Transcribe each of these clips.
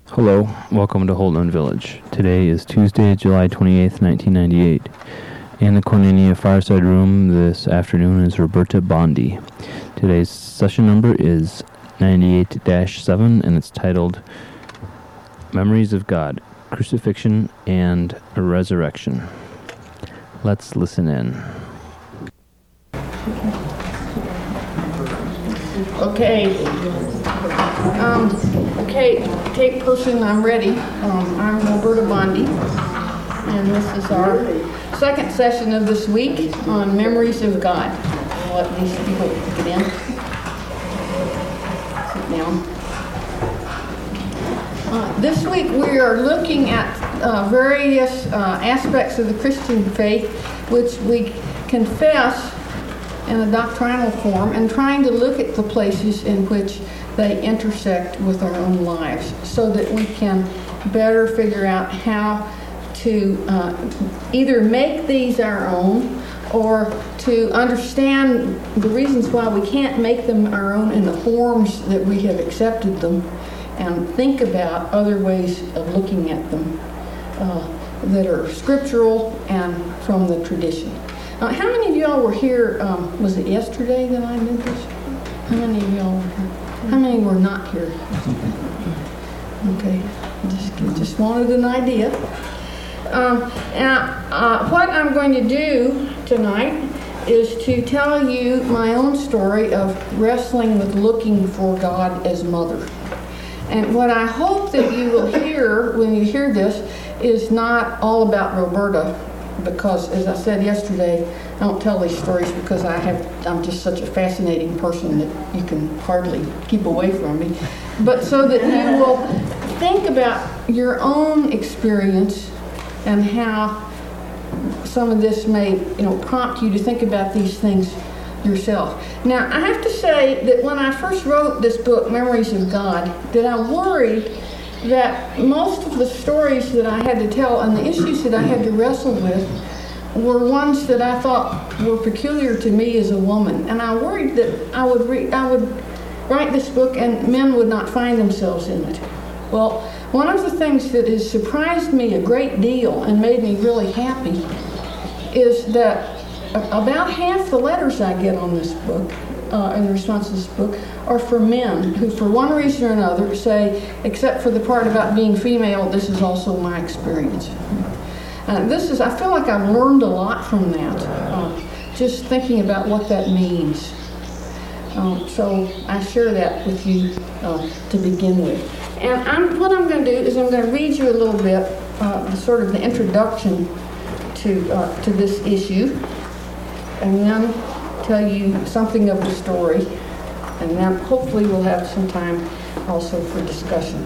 Hello, welcome to Holden Village. Today is Tuesday, July 28th, 1998. In the Cornelia Fireside Room this afternoon is Roberta Bondi. Today's session number is 98-7, and it's titled Memories of God, Crucifixion and Resurrection. Let's listen in. Okay, tape person, I'm ready. I'm Roberta Bondi, and this is our second session of this week on Memories of God. I'll let these people get in. Sit down. This week we are looking at various aspects of the Christian faith which we confess in a doctrinal form, and trying to look at the places in which they intersect with our own lives so that we can better figure out how to either make these our own or to understand the reasons why we can't make them our own in the forms that we have accepted them, and think about other ways of looking at them that are scriptural and from the tradition. How many of y'all were here, was it yesterday that I did this? How many of y'all were here? How many were not here? Okay, just wanted an idea. What I'm going to do tonight is to tell you my own story of wrestling with looking for God as mother. And what I hope that you will hear when you hear this is not all about Roberta, because, as I said yesterday, I don't tell these stories because I'm just such a fascinating person that you can hardly keep away from me. But so that you will think about your own experience and how some of this may, prompt you to think about these things yourself. Now, I have to say that when I first wrote this book, Memories of God, that I worried that most of the stories that I had to tell and the issues that I had to wrestle with were ones that I thought were peculiar to me as a woman. And I worried that I would write this book and men would not find themselves in it. Well, one of the things that has surprised me a great deal and made me really happy is that about half the letters I get on this book, in response to this book, are for men who, for one reason or another, say, except for the part about being female, this is also my experience. I feel like I've learned a lot from that, just thinking about what that means. So I share that with you to begin with. And what I'm going to do is I'm going to read you a little bit, sort of the introduction to this issue, and then tell you something of the story, and then hopefully we'll have some time also for discussion.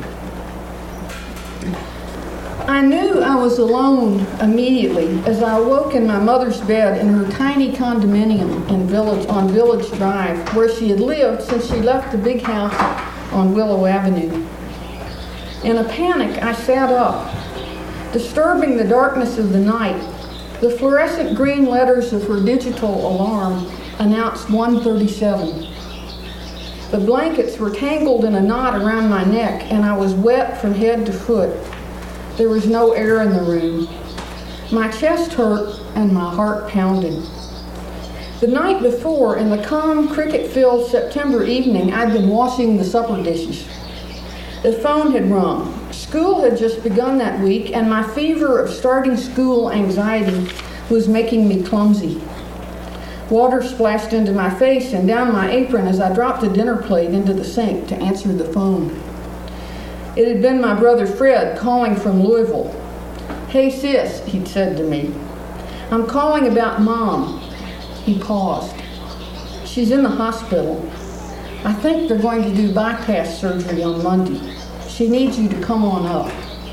I knew I was alone immediately as I awoke in my mother's bed in her tiny condominium on Village Drive, where she had lived since she left the big house on Willow Avenue. In a panic, I sat up. Disturbing the darkness of the night, the fluorescent green letters of her digital alarm announced 1:37. The blankets were tangled in a knot around my neck, and I was wet from head to foot. There was no air in the room. My chest hurt and my heart pounded. The night before, in the calm, cricket-filled September evening, I'd been washing the supper dishes. The phone had rung. School had just begun that week, and my fever of starting school anxiety was making me clumsy. Water splashed into my face and down my apron as I dropped a dinner plate into the sink to answer the phone. It had been my brother Fred calling from Louisville. "Hey sis," he'd said to me. "I'm calling about Mom." He paused. "She's in the hospital. I think they're going to do bypass surgery on Monday. She needs you to come on up."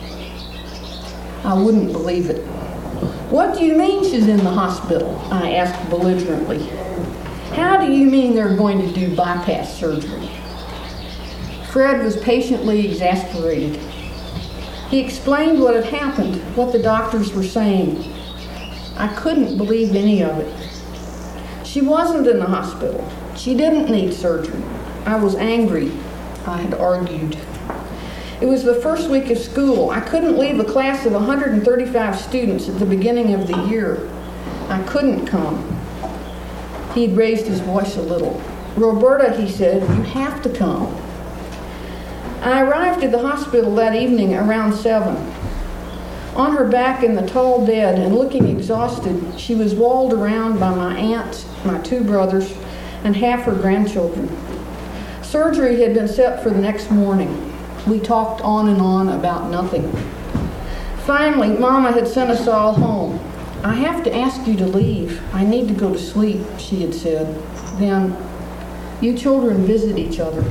I wouldn't believe it. "What do you mean she's in the hospital?" I asked belligerently. "How do you mean they're going to do bypass surgery?" Fred was patiently exasperated. He explained what had happened, what the doctors were saying. I couldn't believe any of it. She wasn't in the hospital. She didn't need surgery. I was angry. I had argued. It was the first week of school. I couldn't leave a class of 135 students at the beginning of the year. I couldn't come. He'd raised his voice a little. Roberta, he said, you have to come. I arrived at the hospital that evening around 7. On her back in the tall bed and looking exhausted, she was walled around by my aunts, my 2 brothers, and half her grandchildren. Surgery had been set for the next morning. We talked on and on about nothing. Finally, Mama had sent us all home. I have to ask you to leave. I need to go to sleep, she had said. Then, you children visit each other.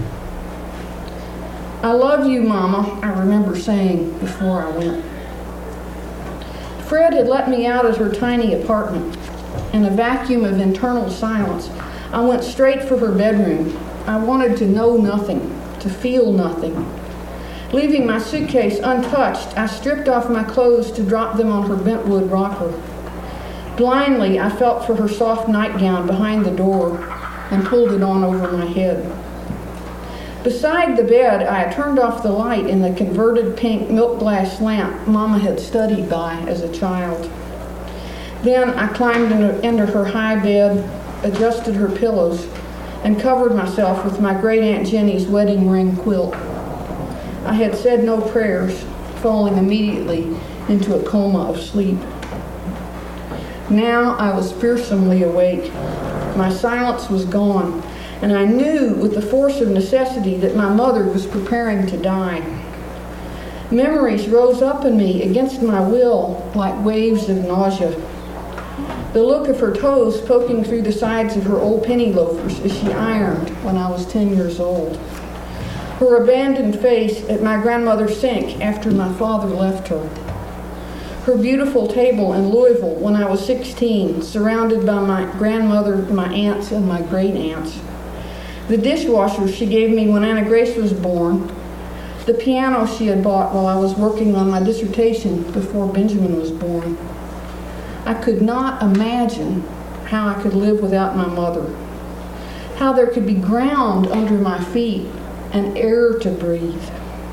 I love you, Mama, I remember saying before I went. Fred had let me out at her tiny apartment. In a vacuum of internal silence, I went straight for her bedroom. I wanted to know nothing, to feel nothing. Leaving my suitcase untouched, I stripped off my clothes to drop them on her bentwood rocker. Blindly, I felt for her soft nightgown behind the door and pulled it on over my head. Beside the bed, I turned off the light in the converted pink milk glass lamp Mama had studied by as a child. Then I climbed into her high bed, adjusted her pillows, and covered myself with my great Aunt Jenny's wedding ring quilt. I had said no prayers, falling immediately into a coma of sleep. Now I was fearsomely awake. My silence was gone, and I knew with the force of necessity that my mother was preparing to die. Memories rose up in me against my will like waves of nausea. The look of her toes poking through the sides of her old penny loafers as she ironed when I was 10 years old. Her abandoned face at my grandmother's sink after my father left her. Her beautiful table in Louisville when I was 16, surrounded by my grandmother, my aunts, and my great-aunts. The dishwasher she gave me when Anna Grace was born. The piano she had bought while I was working on my dissertation before Benjamin was born. I could not imagine how I could live without my mother. How there could be ground under my feet and air to breathe.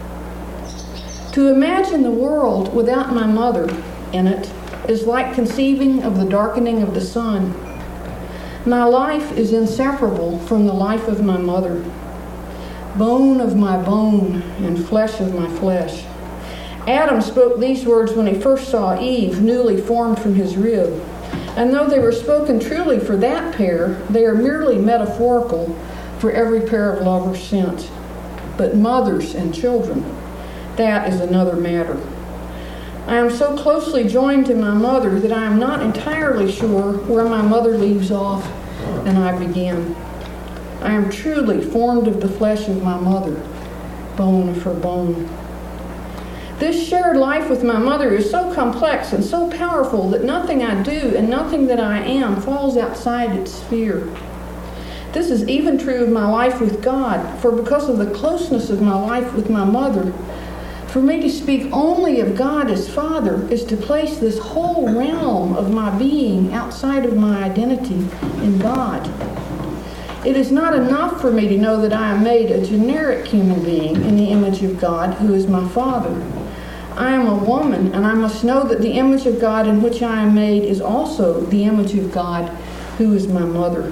To imagine the world without my mother in it is like conceiving of the darkening of the sun. My life is inseparable from the life of my mother. Bone of my bone and flesh of my flesh. Adam spoke these words when he first saw Eve, newly formed from his rib. And though they were spoken truly for that pair, they are merely metaphorical for every pair of lovers since. But mothers and children, that is another matter. I am so closely joined to my mother that I am not entirely sure where my mother leaves off and I begin. I am truly formed of the flesh of my mother, bone of her bone. This shared life with my mother is so complex and so powerful that nothing I do and nothing that I am falls outside its sphere. This is even true of my life with God, for because of the closeness of my life with my mother, for me to speak only of God as Father is to place this whole realm of my being outside of my identity in God. It is not enough for me to know that I am made a generic human being in the image of God, who is my Father. I am a woman, and I must know that the image of God in which I am made is also the image of God, who is my mother.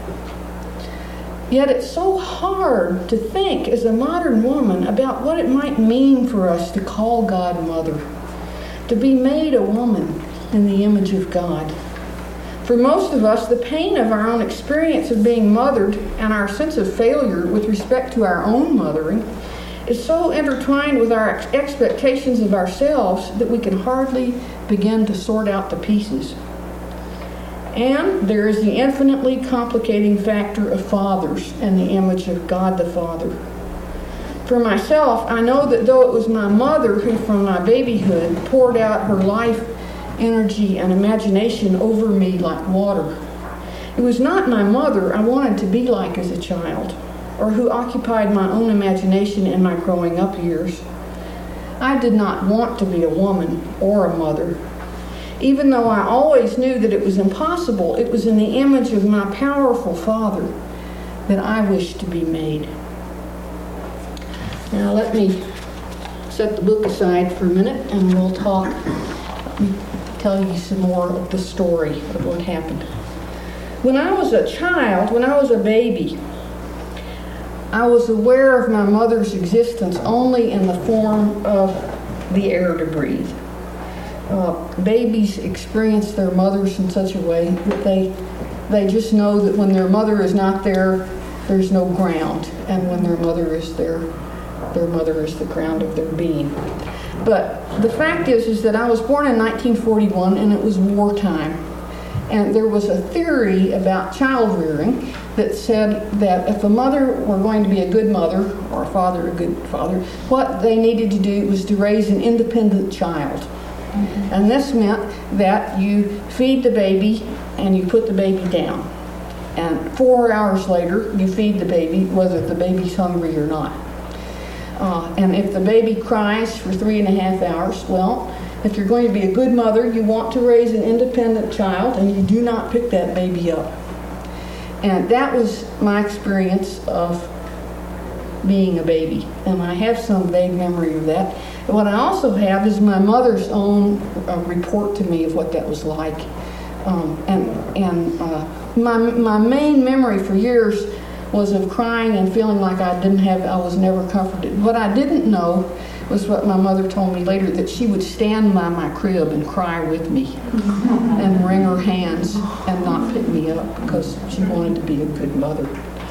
Yet it's so hard to think as a modern woman about what it might mean for us to call God Mother, to be made a woman in the image of God. For most of us, the pain of our own experience of being mothered and our sense of failure with respect to our own mothering is so intertwined with our expectations of ourselves that we can hardly begin to sort out the pieces. And there is the infinitely complicating factor of fathers and the image of God the Father. For myself, I know that though it was my mother who from my babyhood poured out her life, energy, and imagination over me like water, it was not my mother I wanted to be like as a child, or who occupied my own imagination in my growing up years. I did not want to be a woman or a mother. Even though I always knew that it was impossible, it was in the image of my powerful Father that I wished to be made. Now let me set the book aside for a minute and we'll talk. Let me tell you some more of the story of what happened. When I was a child, when I was a baby, I was aware of my mother's existence only in the form of the air to breathe. Babies experience their mothers in such a way that they just know that when their mother is not there, there's no ground, and when their mother is there, their mother is the ground of their being. But the fact is that I was born in 1941, and it was wartime, and there was a theory about child rearing that said that if a mother were going to be a good mother, or a father a good father, what they needed to do was to raise an independent child. And this meant that you feed the baby and you put the baby down. And 4 hours later, you feed the baby whether the baby's hungry or not. And if the baby cries for 3.5 hours, well, if you're going to be a good mother, you want to raise an independent child and you do not pick that baby up. And that was my experience of being a baby. And I have some vague memory of that. What I also have is my mother's own report to me of what that was like. My main memory for years was of crying and feeling like I was never comforted. What I didn't know was what my mother told me later, that she would stand by my crib and cry with me and wring her hands and not pick me up because she wanted to be a good mother.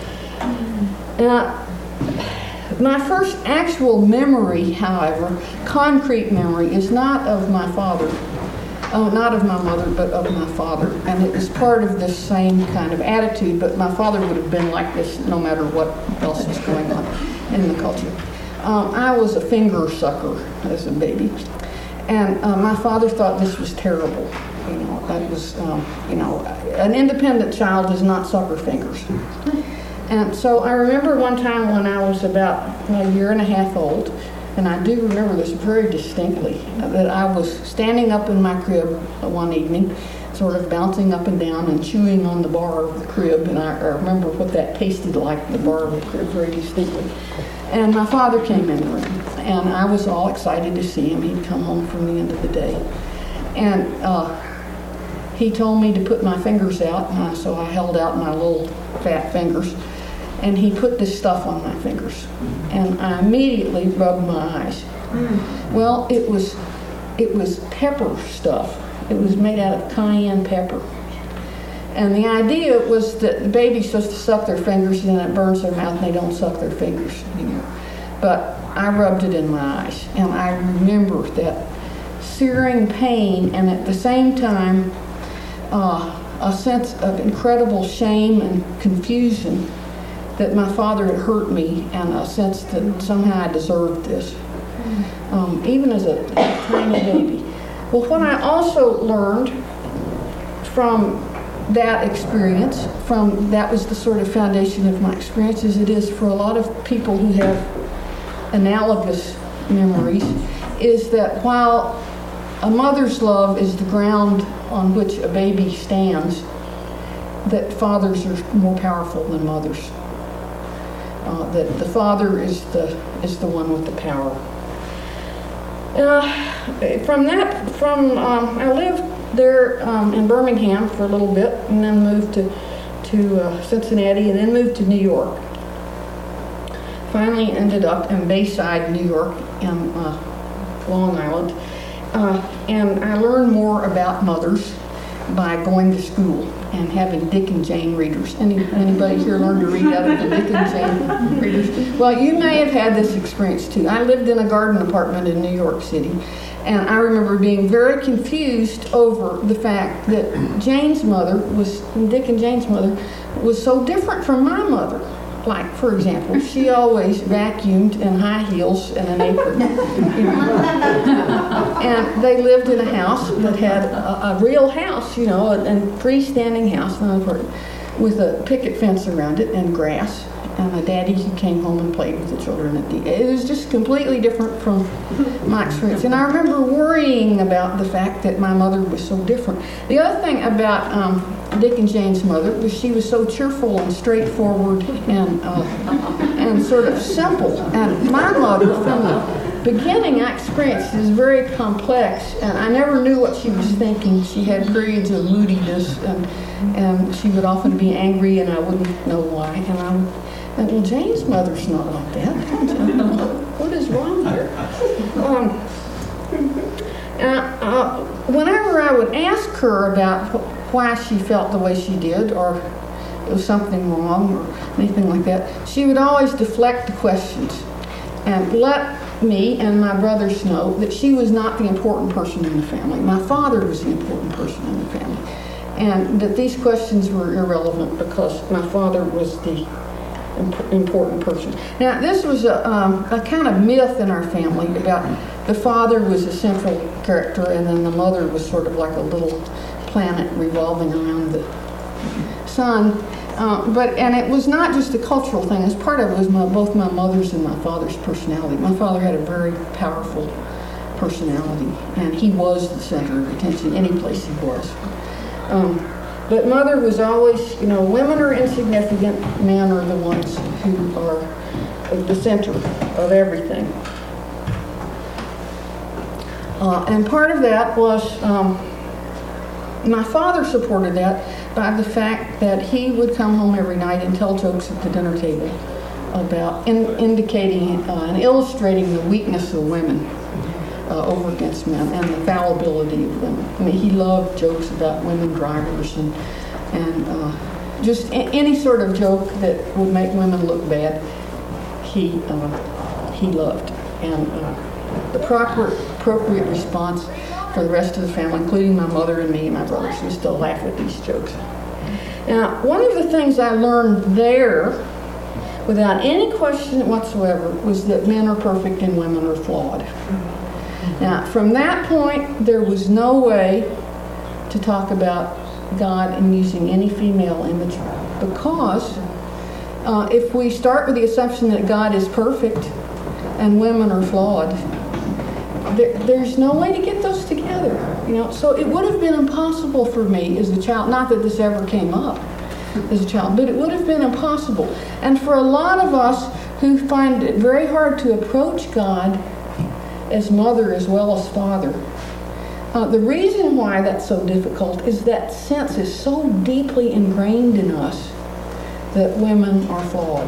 My first actual memory, however, concrete memory, is not of my father. Not of my mother, but of my father. And it was part of this same kind of attitude, but my father would have been like this no matter what else was going on in the culture. I was a finger sucker as a baby. And my father thought this was terrible. That was, an independent child does not suck her fingers. And so I remember one time when I was about a year and a half old, and I do remember this very distinctly, that I was standing up in my crib one evening, sort of bouncing up and down and chewing on the bar of the crib, and I remember what that tasted like, the bar of the crib, very distinctly. And my father came in the room, and I was all excited to see him. He'd come home from the end of the day. And he told me to put my fingers out, and so I held out my little fat fingers. And he put this stuff on my fingers, and I immediately rubbed my eyes. Well, it was pepper stuff. It was made out of cayenne pepper. And the idea was that the baby's supposed to suck their fingers, and then it burns their mouth, and they don't suck their fingers anymore. But I rubbed it in my eyes, and I remember that searing pain, and at the same time, a sense of incredible shame and confusion that my father had hurt me, and a sense that somehow I deserved this, even as a tiny baby. Well, what I also learned from that experience, that was the sort of foundation of my experience, as it is for a lot of people who have analogous memories, is that while a mother's love is the ground on which a baby stands, that fathers are more powerful than mothers. That the father is the one with the power. I lived there in Birmingham for a little bit, and then moved to Cincinnati, and then moved to New York. Finally ended up in Bayside, New York, in Long Island, and I learned more about mothers by going to school and having Dick and Jane readers. Anybody here learn to read out of the Dick and Jane readers? Well, you may have had this experience too. I lived in a garden apartment in New York City, and I remember being very confused over the fact that Dick and Jane's mother was so different from my mother. Like, for example, she always vacuumed in high heels and an apron. And they lived in a house that had a real house, a freestanding house, with a picket fence around it and grass, and a daddy who came home and played with the children. It was just completely different from my experience. And I remember worrying about the fact that my mother was so different. The other thing about Dick and Jane's mother was she was so cheerful and straightforward and sort of simple. And my mother, beginning, I experienced is very complex, and I never knew what she was thinking. She had periods of moodiness, and she would often be angry, and I wouldn't know why. And I would think, well, Jane's mother's not like that. What is wrong here? Whenever I would ask her about why she felt the way she did, or there was something wrong, or anything like that, she would always deflect the questions and let me and my brothers know that she was not the important person in the family. My father was the important person in the family. And that these questions were irrelevant because my father was the important person. Now, this was a kind of myth in our family about the father was a central character and then the mother was sort of like a little planet revolving around the sun. And it was not just a cultural thing. As part of it was both my mother's and my father's personality. My father had a very powerful personality, and he was the center of attention any place he was. But mother was always, women are insignificant, men are the ones who are the center of everything. And part of that was my father supported that by the fact that he would come home every night and tell jokes at the dinner table about indicating and illustrating the weakness of women over against men and the fallibility of women. I mean, he loved jokes about women drivers and just any sort of joke that would make women look bad, he loved. And the appropriate response for the rest of the family, including my mother and me and my brothers, who still laugh at these jokes. Now, one of the things I learned there, without any question whatsoever, was that men are perfect and women are flawed. Now, from that point, there was no way to talk about God and using any female imagery, because if we start with the assumption that God is perfect and women are flawed, there's no way to get those together, So it would have been impossible for me as a child, not that this ever came up as a child, but it would have been impossible. And for a lot of us who find it very hard to approach God as mother as well as father, the reason why that's so difficult is that sense is so deeply ingrained in us that women are flawed,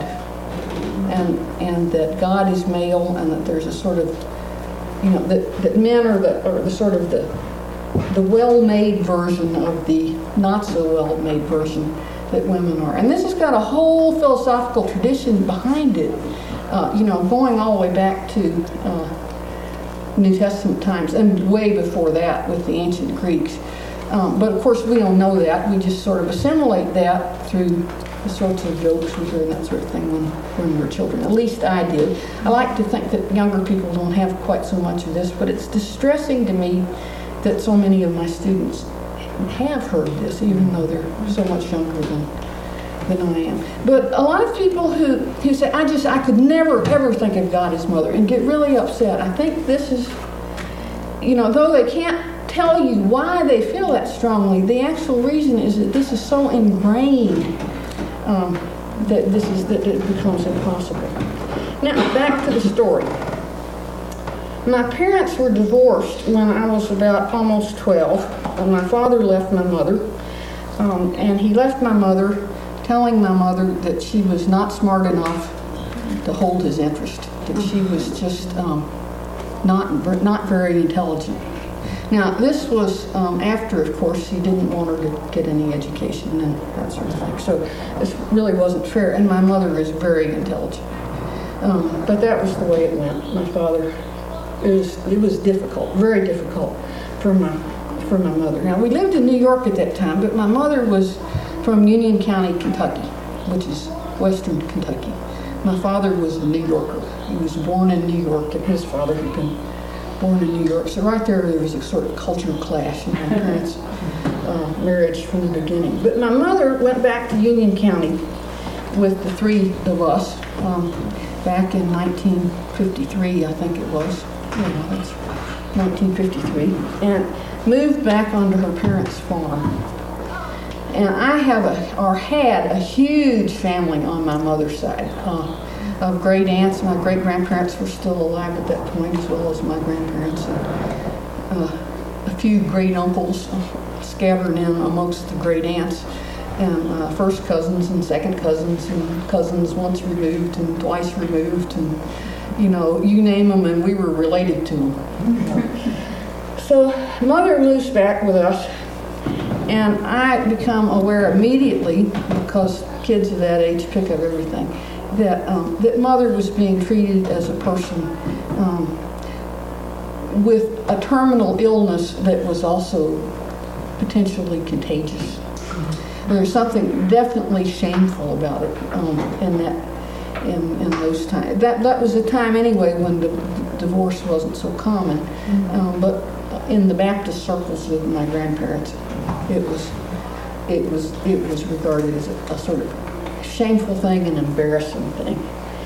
and that God is male, and that there's a sort of that men are the sort of the well-made version of the not so well-made version that women are. And this has got a whole philosophical tradition behind it, going all the way back to New Testament times and way before that with the ancient Greeks. But of course we don't know that. We just sort of assimilate that through the sorts of jokes we hear and that sort of thing when we're children. At least I did. I like to think that younger people don't have quite so much of this, but it's distressing to me that so many of my students have heard this, even though they're so much younger than I am. But a lot of people who say, I could never ever think of God as mother, and get really upset. I think this is, though they can't tell you why they feel that strongly, the actual reason is that this is so ingrained that it becomes impossible. Now, back to the story. My parents were divorced when I was about almost 12, and my father left my mother, and he left my mother telling my mother that she was not smart enough to hold his interest, that she was just not very intelligent. Now, this was after, of course, he didn't want her to get any education and that sort of thing. So this really wasn't fair. And my mother is very intelligent. But that was the way it went. My father, it was difficult, very difficult for my mother. Now, we lived in New York at that time, but my mother was from Union County, Kentucky, which is western Kentucky. My father was a New Yorker. He was born in New York, and his father had been born in New York. So right there was a sort of cultural clash in my parents' marriage from the beginning. But my mother went back to Union County with the three of us back in 1953, I think it was. Yeah, that's 1953. And moved back onto her parents' farm. And I had a huge family on my mother's side. of great aunts. My great grandparents were still alive at that point, as well as my grandparents. And, a few great uncles scattered in amongst the great aunts, and first cousins and second cousins and cousins once removed and twice removed, and you name them, and we were related to them. So Mother moves back with us, and I become aware immediately, because kids of that age pick up everything, that Mother was being treated as a person with a terminal illness that was also potentially contagious. There's something definitely shameful about it in those times. That was a time anyway when divorce wasn't so common, but in the Baptist circles of my grandparents, it was regarded as a sort of shameful thing, an embarrassing thing.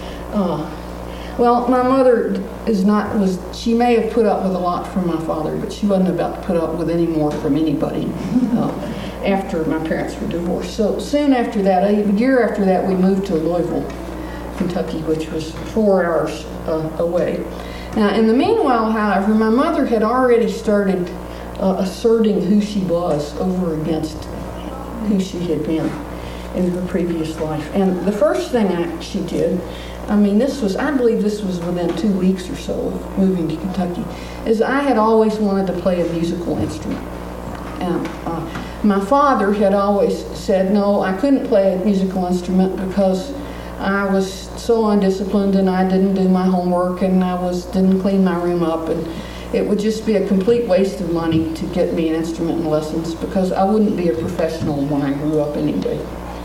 Well, my mother she may have put up with a lot from my father, but she wasn't about to put up with any more from anybody after my parents were divorced. So soon after that, a year after that, we moved to Louisville, Kentucky, which was 4 hours away. Now, in the meanwhile, however, my mother had already started asserting who she was over against who she had been in her previous life. And the first thing she did, I believe this was within 2 weeks or so of moving to Kentucky, is I had always wanted to play a musical instrument. And my father had always said, no, I couldn't play a musical instrument because I was so undisciplined and I didn't do my homework and didn't clean my room up, and it would just be a complete waste of money to get me an instrument and lessons because I wouldn't be a professional when I grew up anyway.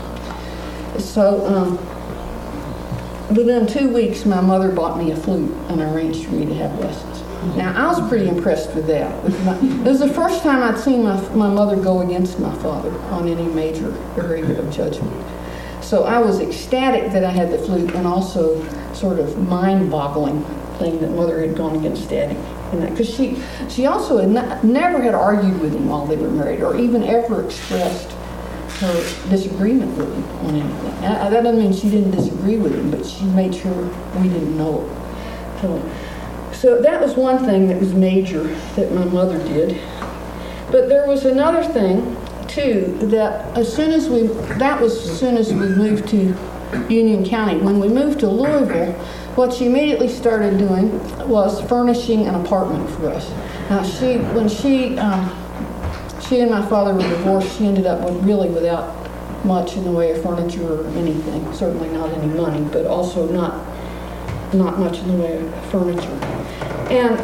So within 2 weeks, my mother bought me a flute and arranged for me to have lessons. Now, I was pretty impressed with that. It was the first time I'd seen my mother go against my father on any major area of judgment. So I was ecstatic that I had the flute, and also sort of mind-boggling thing that Mother had gone against Daddy. Because she also never had argued with him while they were married, or even ever expressed her disagreement with him on anything. That doesn't mean she didn't disagree with him, but she made sure we didn't know it. So that was one thing that was major that my mother did. But there was another thing too, that as soon as we moved to Union County. When we moved to Louisville, what she immediately started doing was furnishing an apartment for us. Now, when she and my father were divorced, she ended up without much in the way of furniture or anything. Certainly not any money, but also not much in the way of furniture. And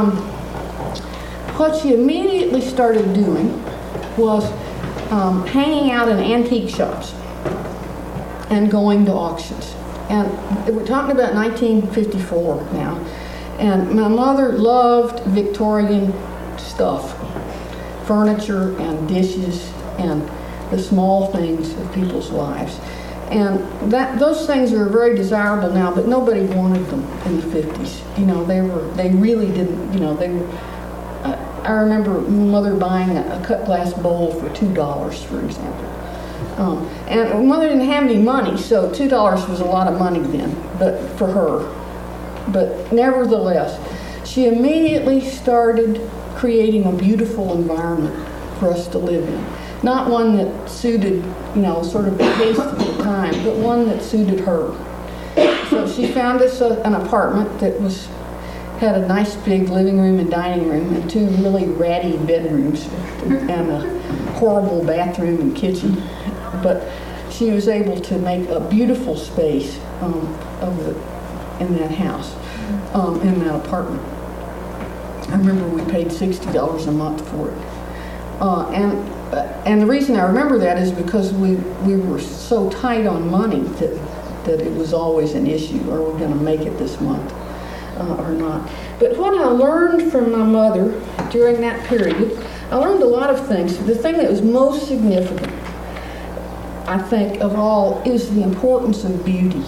what she immediately started doing was hanging out in antique shops and going to auctions. And we're talking about 1954 now. And my mother loved Victorian stuff, furniture and dishes and the small things of people's lives. And those things are very desirable now, but nobody wanted them in the 50s. They really didn't, I remember Mother buying a cut glass bowl for $2, for example. And Mother didn't have any money, so $2 was a lot of money then, but for her. But nevertheless, she immediately started creating a beautiful environment for us to live in. Not one that suited, sort of the taste of the time, but one that suited her. So she found us an apartment that had a nice big living room and dining room and 2 really ratty bedrooms and a horrible bathroom and kitchen. But she was able to make a beautiful space in that house, in that apartment. I remember we paid $60 a month for it. And the reason I remember that is because we were so tight on money that it was always an issue. Are we going to make it this month or not? But what I learned from my mother during that period, I learned a lot of things. The thing that was most significant, I think, of all, is the importance of beauty.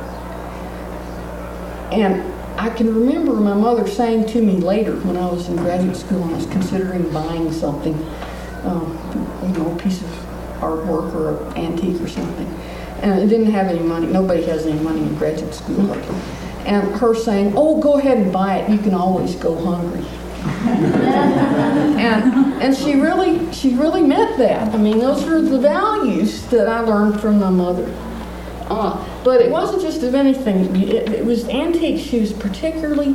And I can remember my mother saying to me later when I was in graduate school and I was considering buying something, a piece of artwork or an antique or something. and it didn't have any money. Nobody has any money in graduate school. And her saying, "Oh, go ahead and buy it. You can always go hungry." and she really meant that. I mean, those were the values that I learned from my mother. But it wasn't just of anything. It was antiques she was particularly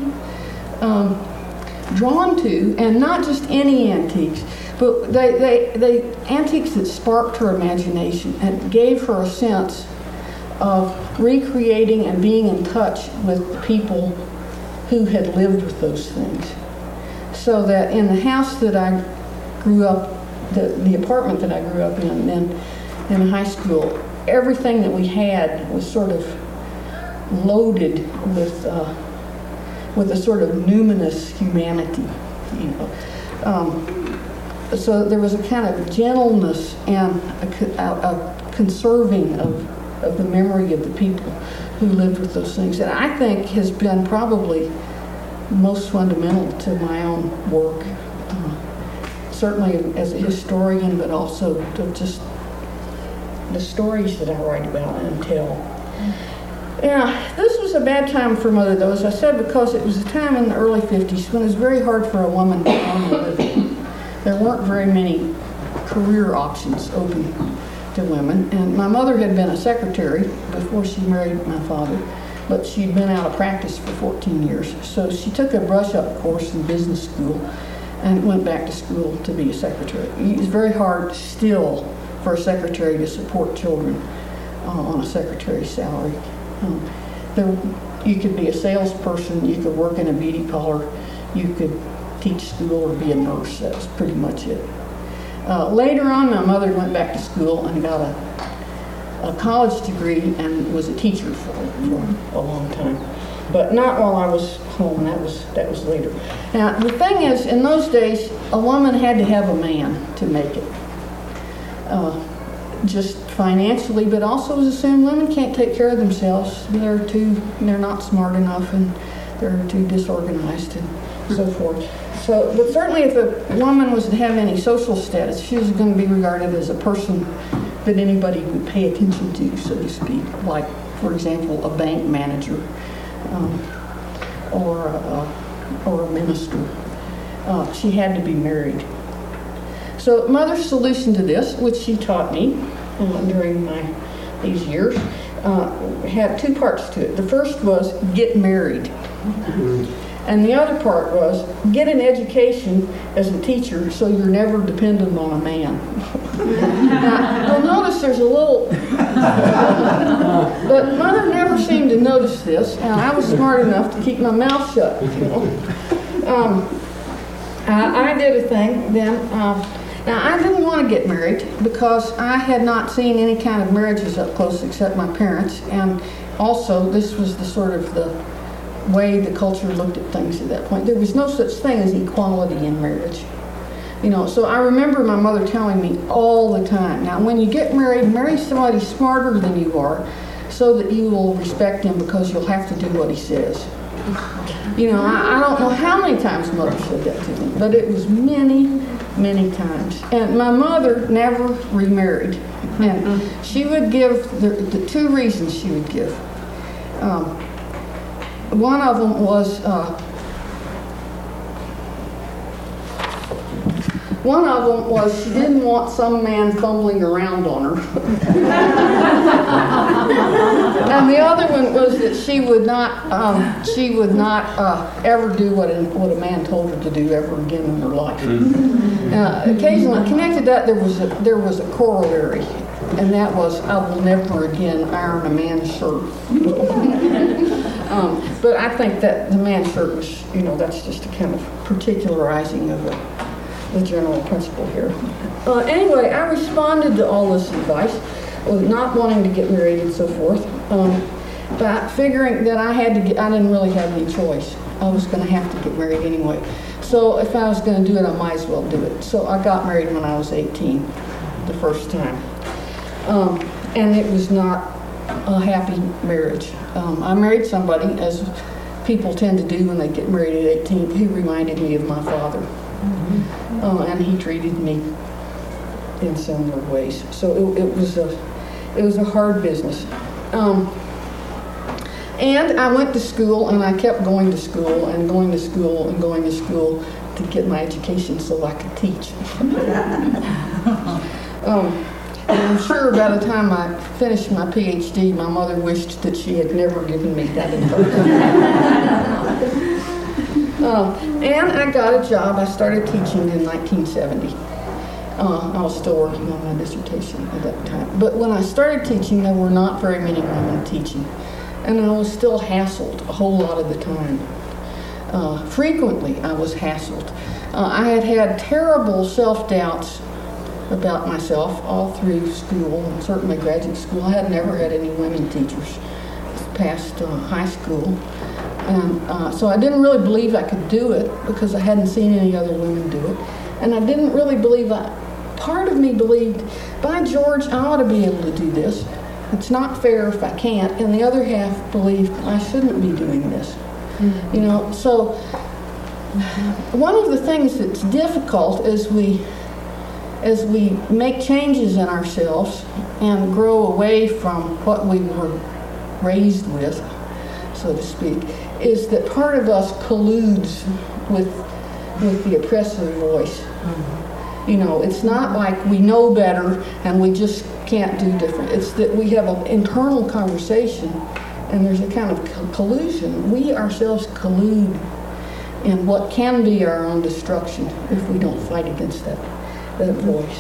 drawn to, and not just any antiques, but they antiques that sparked her imagination and gave her a sense of recreating and being in touch with the people who had lived with those things. So that in the house that I grew up, the apartment that I grew up in, then in high school, everything that we had was sort of loaded with a sort of numinous humanity, you know. So there was a kind of gentleness and a conserving of the memory of the people who lived with those things, that I think has been probably most fundamental to my own work, certainly as a historian, but also to just the stories that I write about and tell. Yeah, this was a bad time for Mother, though, as I said, because it was a time in the early 50s when it was very hard for a woman to earn a living. There weren't very many career options open to women, and my mother had been a secretary before she married my father, but she'd been out of practice for 14 years. So she took a brush-up course in business school and went back to school to be a secretary. It's very hard still for a secretary to support children on a secretary's salary. You could be a salesperson, you could work in a beauty parlor, you could teach school or be a nurse. That's pretty much it. Later on, my mother went back to school and got a college degree and was a teacher for a long time, but not while I was home. That was later. Now the thing is, in those days, a woman had to have a man to make it, just financially, but also as assumed women can't take care of themselves. They're not smart enough, and they're too disorganized and so forth. So, but certainly if a woman was to have any social status, she was going to be regarded as a person that anybody would pay attention to, so to speak, like, for example, a bank manager or a minister. She had to be married. So Mother's solution to this, which she taught me during these years, had two parts to it. The first was get married. And the other part was get an education as a teacher so you're never dependent on a man. Now, you'll notice there's a little, but Mother never seemed to notice this, and I was smart enough to keep my mouth shut, you know. I did a thing then. Now, I didn't want to get married because I had not seen any kind of marriages up close except my parents, and also this was the sort of the way the culture looked at things at that point. There was no such thing as equality in marriage. You know, so I remember my mother telling me all the time, now when you get married, marry somebody smarter than you are so that you will respect him because you'll have to do what he says. You know, I don't know how many times Mother said that to me, but it was many, many times. And my mother never remarried. And she would give, the two reasons she would give. One of them was she didn't want some man fumbling around on her. And the other one was that she would not ever do what a man told her to do ever again in her life. Occasionally, connected to that, there was a corollary, and that was, I will never again iron a man's shirt. But I think that the man's shirt was, you know, that's just a kind of particularizing of the general principle here. Anyway, I responded to all this advice with not wanting to get married and so forth, but figuring that I didn't really have any choice. I was going to have to get married anyway. So if I was going to do it, I might as well do it. So I got married when I was 18, the first time. And it was not a happy marriage. I married somebody, as people tend to do when they get married at 18, who reminded me of my father. And he treated me in similar ways. So it It was a hard business. And I went to school, and I kept going to school and going to school and going to school to get my education so I could teach. And I'm sure by the time I finished my PhD, my mother wished that she had never given me that information. And I got a job. I started teaching in 1970. I was still working on my dissertation at that time. But when I started teaching, there were not very many women teaching. And I was still hassled a whole lot of the time. Frequently, I was hassled. I had had terrible self-doubts about myself all through school, and certainly graduate school. I had never had any women teachers past high school. And so I didn't really believe I could do it because I hadn't seen any other women do it. And I didn't really believe part of me believed, by George, I ought to be able to do this. It's not fair if I can't. And the other half believed I shouldn't be doing this. You know, so one of the things that's difficult as we make changes in ourselves and grow away from what we were raised with, so to speak, is that part of us colludes with the oppressive voice. You know, it's not like we know better and we just can't do different. It's that we have an internal conversation and there's a kind of collusion. We ourselves collude in what can be our own destruction if we don't fight against that voice.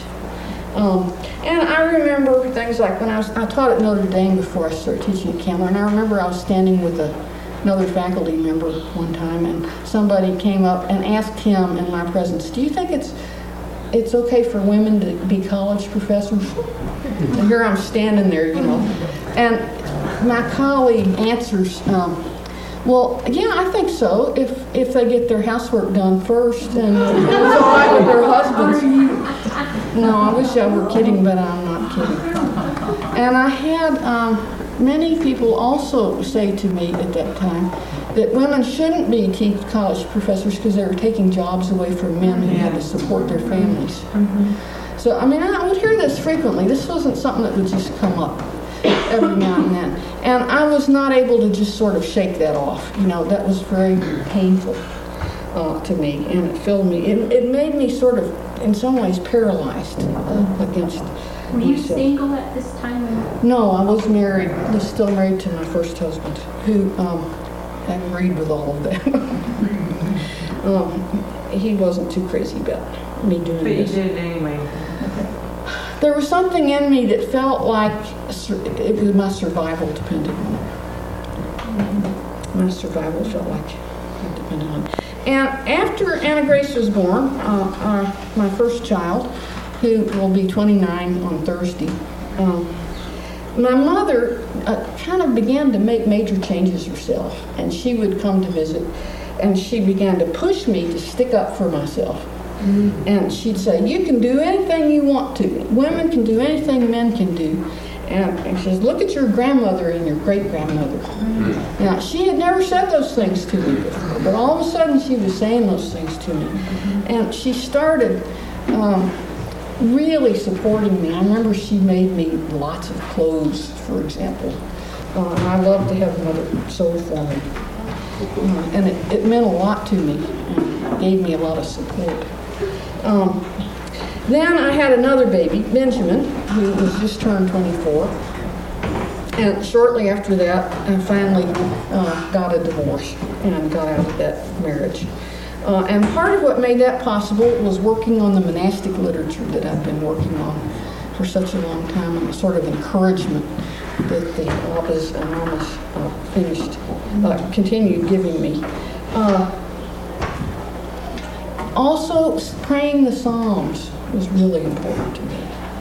And I remember things like when I taught at Notre Dame before I started teaching at Candler, and I remember I was standing with another faculty member one time, and somebody came up and asked him in my presence, "Do you think it's okay for women to be college professors?" And here I'm standing there, you know, and my colleague answers, "Well, yeah, I think so, if they get their housework done first and it's all right with their husbands." No, I wish I were kidding, but I'm not kidding. And I had many people also say to me at that time that women shouldn't be college professors because they were taking jobs away from men who had to support their families. So, I mean, I would hear this frequently. This wasn't something that would just come up every now and then. And I was not able to just sort of shake that off. You know, that was very painful to me, and it filled me. It made me sort of, in some ways, paralyzed against Were you myself. single at this time? No, I was married. I was still married to my first husband, who agreed with all of that. He wasn't too crazy about me doing But this. you did it anyway. There was something in me that felt like it was my survival depended on it. My survival felt like it depended on it. And after Anna Grace was born, my first child, who will be 29 on Thursday, my mother kind of began to make major changes herself. And she would come to visit, and she began to push me to stick up for myself. And she'd say, "You can do anything you want to. Women can do anything men can do." And she says, "Look at your grandmother and your great-grandmother." Now, she had never said those things to me before, but all of a sudden she was saying those things to me. And she started really supporting me. I remember she made me lots of clothes, for example. And I loved to have Mother sew for me. And it meant a lot to me and gave me a lot of support. Then I had another baby, Benjamin, who was just turned 24. And shortly after that, I finally got a divorce and got out of that marriage. And part of what made that possible was working on the monastic literature that I've been working on for such a long time, and the sort of encouragement that the Abbas and Ammas continued giving me. Also, praying the Psalms was really important to me.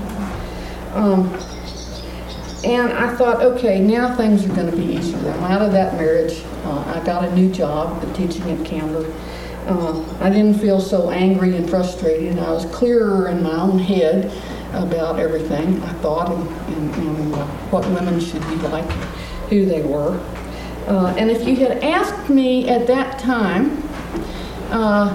And I thought, okay, now things are going to be easier. I'm out of that marriage. I got a new job teaching at Candler. I didn't feel so angry and frustrated. I was clearer in my own head about everything I thought and what women should be like, who they were. And if you had asked me at that time,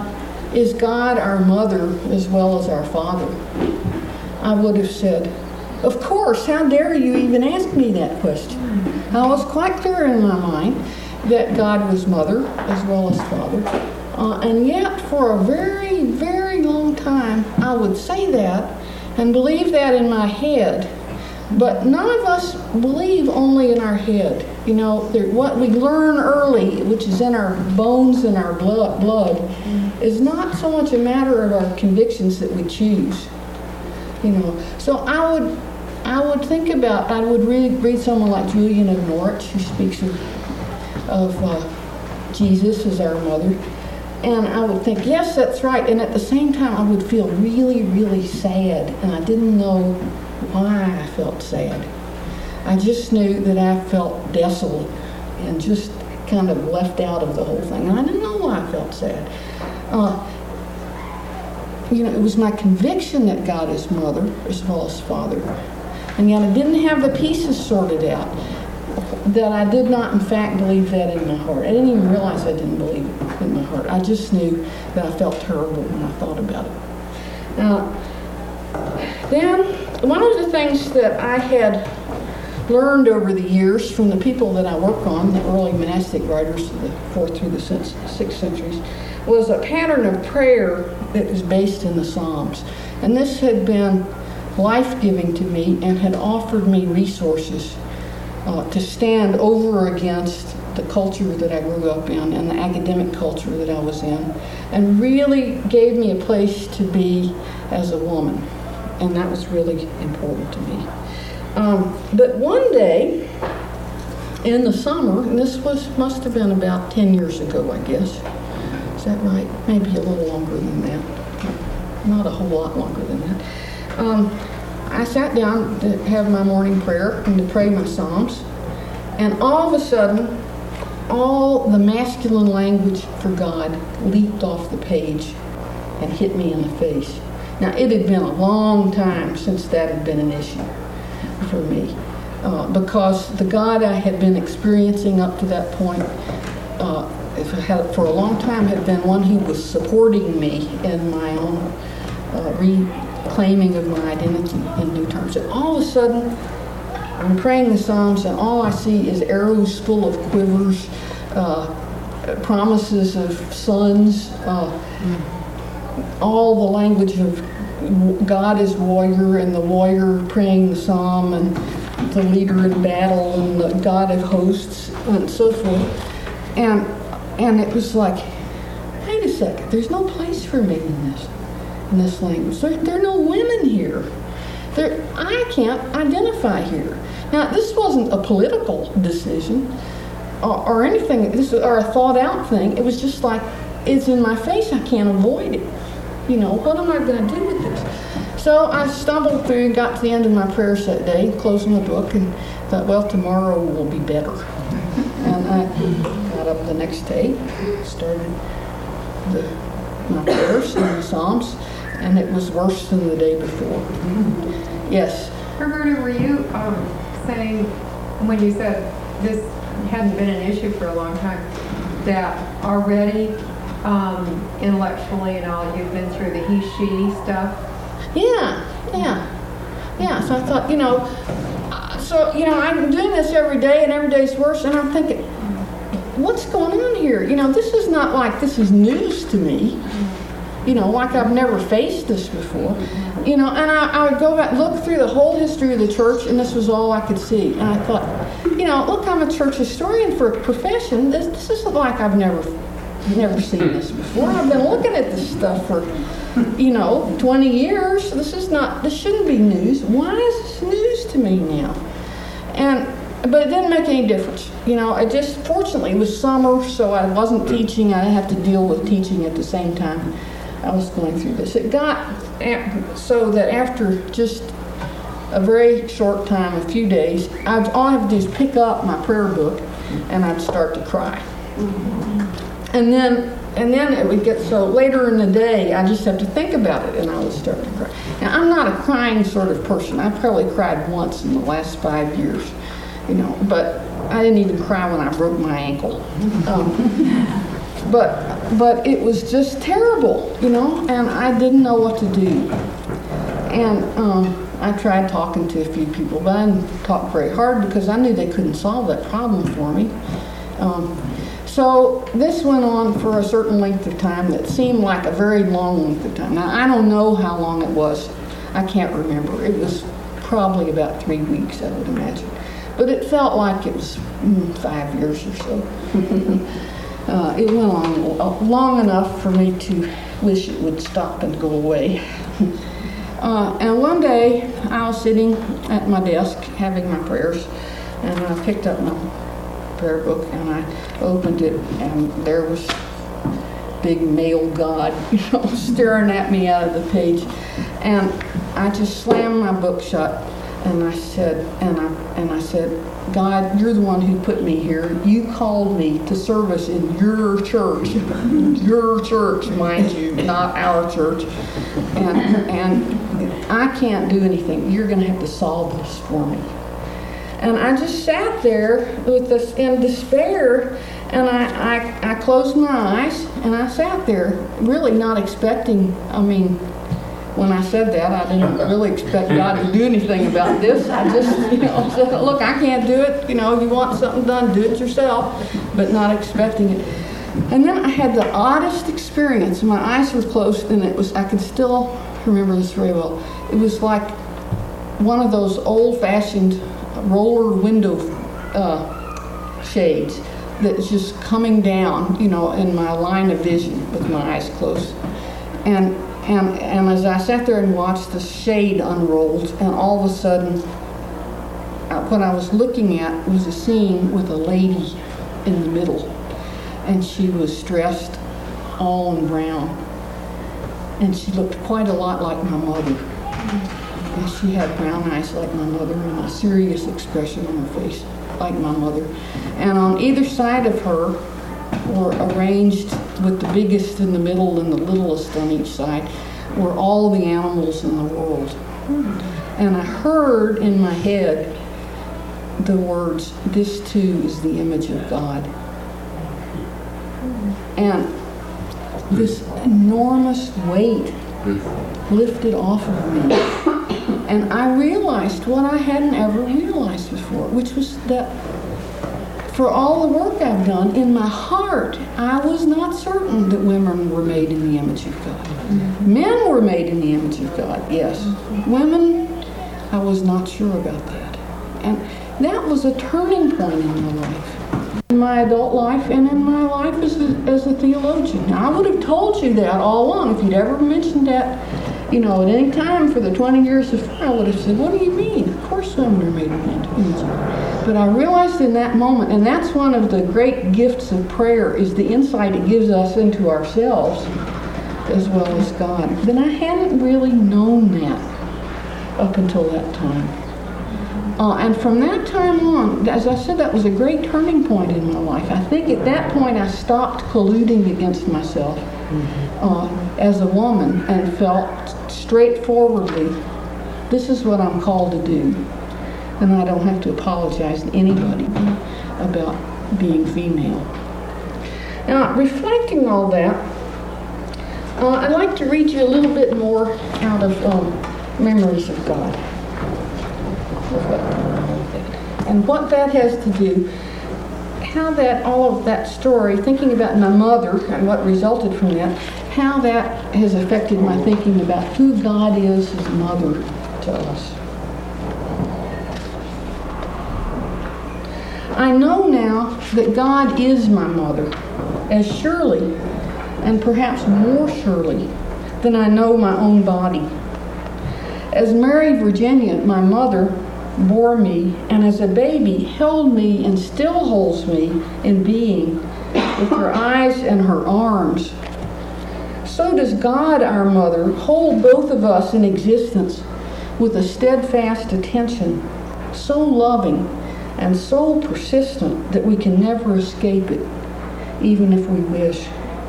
is God our mother as well as our father, I would have said Of course, how dare you even ask me that question? I was quite clear in my mind that God was mother as well as father. And yet, for a very, very long time, I would say that and believe that in my head. But none of us believe only in our head. You know, what we learn early, which is in our bones and our blood, is not so much a matter of our convictions that we choose. You know, so I would think about, I would read someone like Julian of Norwich, who speaks of Jesus as our mother, and I would think, yes, that's right. And at the same time, I would feel really, really sad, and I didn't know why I felt sad. I just knew that I felt desolate and just kind of left out of the whole thing. And I didn't know why I felt sad. You know, it was my conviction that God is mother as well as father. And yet I didn't have the pieces sorted out, that I did not, in fact, believe that in my heart. I didn't even realize I didn't believe it in my heart. I just knew that I felt terrible when I thought about it. Then, one of the things that I had learned over the years from the people that I work on, the early monastic writers of the 4th through the 6th centuries, was a pattern of prayer that was based in the Psalms. And this had been life-giving to me and had offered me resources to stand over against the culture that I grew up in and the academic culture that I was in, and really gave me a place to be as a woman. And that was really important to me. But one day in the summer, and this must have been about 10 years ago, I guess. Is that right? Maybe a little longer than that. Not a whole lot longer than that. I sat down to have my morning prayer and to pray my Psalms, and all of a sudden, all the masculine language for God leaped off the page and hit me in the face. Now, it had been a long time since that had been an issue for me, because the God I had been experiencing up to that point for a long time had been one who was supporting me in my own reclaiming of my identity in new terms. And all of a sudden, I'm praying the Psalms, and all I see is arrows full of quivers, promises of sons, all the language of God as warrior, and the warrior praying the psalm, and the leader in battle, and the God of hosts, and so forth. And it was like, wait a second, there's no place for me in this language. There are no women here. I can't identify here. Now, this wasn't a political decision or anything, or a thought-out thing. It was just like, it's in my face, I can't avoid it. You know, what am I going to do with this? So I stumbled through and got to the end of my prayers that day, closed my book, and thought, well, tomorrow will be better. And I got up the next day, started my prayers and the Psalms, and it was worse than the day before. Yes? Roberta, were you saying, when you said this hadn't been an issue for a long time, that already intellectually and all, you've been through the he-she stuff? Yeah. So I thought, I'm doing this every day, and every day's worse, and I'm thinking, what's going on here? This is not like this is news to me. Like I've never faced this before. And I would go back, look through the whole history of the church, and this was all I could see. And I thought, look, I'm a church historian for a profession. This isn't like I've never seen this before. I've been looking at this stuff for, 20 years. This shouldn't be news. Why is this news to me now? But it didn't make any difference. Fortunately, it was summer, so I wasn't teaching. I didn't have to deal with teaching at the same time I was going through this. It got so that after just a very short time, a few days, all I have to do is pick up my prayer book, and I'd start to cry. And then it would get so later in the day, I just have to think about it, and I would start to cry. Now, I'm not a crying sort of person. I probably cried once in the last 5 years, but I didn't even cry when I broke my ankle. But it was just terrible, and I didn't know what to do. And I tried talking to a few people, but I didn't talk very hard because I knew they couldn't solve that problem for me. So this went on for a certain length of time that seemed like a very long length of time. Now, I don't know how long it was. I can't remember. It was probably about 3 weeks, I would imagine. But it felt like it was 5 years or so. It went on long enough for me to wish it would stop and go away. And one day, I was sitting at my desk having my prayers, and I picked up my prayer book and I opened it, and there was big male God, staring at me out of the page. And I just slammed my book shut, and I said, God, you're the one who put me here. You called me to service in your church, mind you, not our church. And I can't do anything. You're going to have to solve this for me. And I just sat there with this in despair, and I closed my eyes, and I sat there really not expecting, when I said that, I didn't really expect God to do anything about this. I just, said, look, I can't do it. You want something done, do it yourself, but not expecting it. And then I had the oddest experience. My eyes were closed, and I could still remember this very well. It was like one of those old-fashioned roller window shades that's just coming down, in my line of vision with my eyes closed. And as I sat there and watched the shade unrolled, and all of a sudden, what I was looking at was a scene with a lady in the middle, and she was dressed all in brown, and she looked quite a lot like my mother. And she had brown eyes like my mother and a serious expression on her face like my mother. And on either side of her were arranged, with the biggest in the middle and the littlest on each side, were all the animals in the world. And I heard in my head the words, "This too is the image of God." And this enormous weight lifted off of me. And I realized what I hadn't ever realized before, which was that for all the work I've done, in my heart, I was not certain that women were made in the image of God. Men were made in the image of God, yes. Women, I was not sure about that. And that was a turning point in my life. In my adult life and in my life as a theologian. Now, I would have told you that all along. If you'd ever mentioned that, at any time for the 20 years before, I would have said, what do you mean? Of course women are made in the image of God. But I realized in that moment, and that's one of the great gifts of prayer, is the insight it gives us into ourselves as well as God. Then I hadn't really known that up until that time. And from that time on, as I said, that was a great turning point in my life. I think at that point I stopped colluding against myself as a woman and felt straightforwardly, this is what I'm called to do. And I don't have to apologize to anybody about being female. Now, reflecting all that, I'd like to read you a little bit more out of Memories of God. And what that has to do, how that, all of that story, thinking about my mother and what resulted from that, how that has affected my thinking about who God is as mother to us. I know now that God is my mother, as surely, and perhaps more surely, than I know my own body. As Mary Virginia, my mother, bore me, and as a baby held me and still holds me in being with her eyes and her arms, so does God, our mother, hold both of us in existence with a steadfast attention, so loving and so persistent that we can never escape it, even if we wish.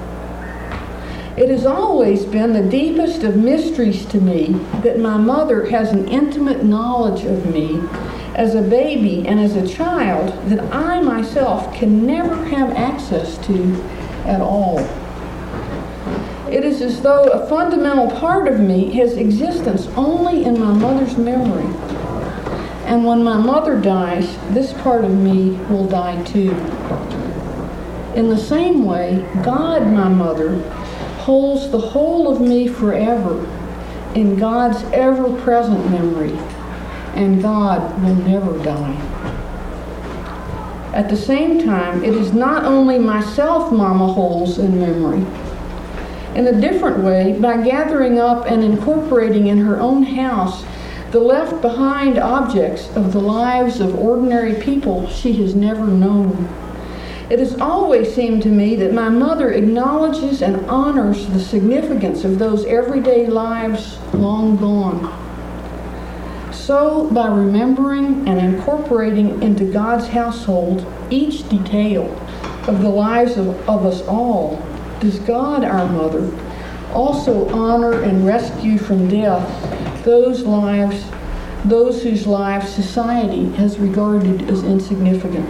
It has always been the deepest of mysteries to me that my mother has an intimate knowledge of me as a baby and as a child that I myself can never have access to at all. It It is as though a fundamental part of me has existence only in my mother's memory. And when my mother dies, this part of me will die too. In the same way, God, my mother, holds the whole of me forever in God's ever-present memory, and God will never die. At the same time, it is not only myself Mama holds in memory. In a different way, by gathering up and incorporating in her own house the left-behind objects of the lives of ordinary people she has never known. It has always seemed to me that my mother acknowledges and honors the significance of those everyday lives long gone. So, by remembering and incorporating into God's household each detail of the lives of us all, does God, our mother, also honor and rescue from death those whose lives society has regarded as insignificant.